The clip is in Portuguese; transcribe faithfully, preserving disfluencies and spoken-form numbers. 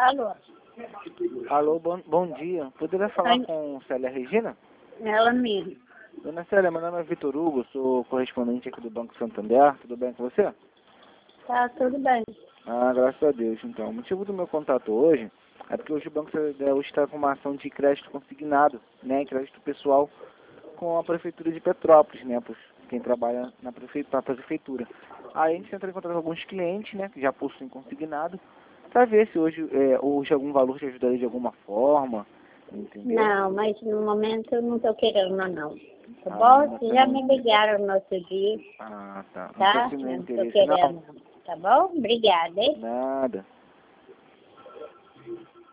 Alô? Alô, bom, bom dia. Poderia falar Oi. com Célia Regina? Ela mesmo. Dona Célia, meu nome é Vitor Hugo, sou correspondente aqui do Banco Santander. Tudo bem com você? Tá tudo bem. Ah, graças a Deus. Então, o motivo do meu contato hoje é porque hoje o Banco Santander hoje está com uma ação de crédito consignado, né, crédito pessoal, com a Prefeitura de Petrópolis, né, por quem trabalha na prefeitura, na prefeitura. Aí a gente entra em contato com alguns clientes, né, que já possuem consignado, para ver se hoje, é, hoje algum valor te ajudaria de alguma forma, entendeu? Não, mas no momento eu não tô querendo não. Tá Ah, bom? não, Vocês você já não- me ligaram no outro dia, Ah, tá. Não tá? tô sem Eu nenhum não tô interesse, querendo não? não. Tá bom? Obrigada, hein? Nada.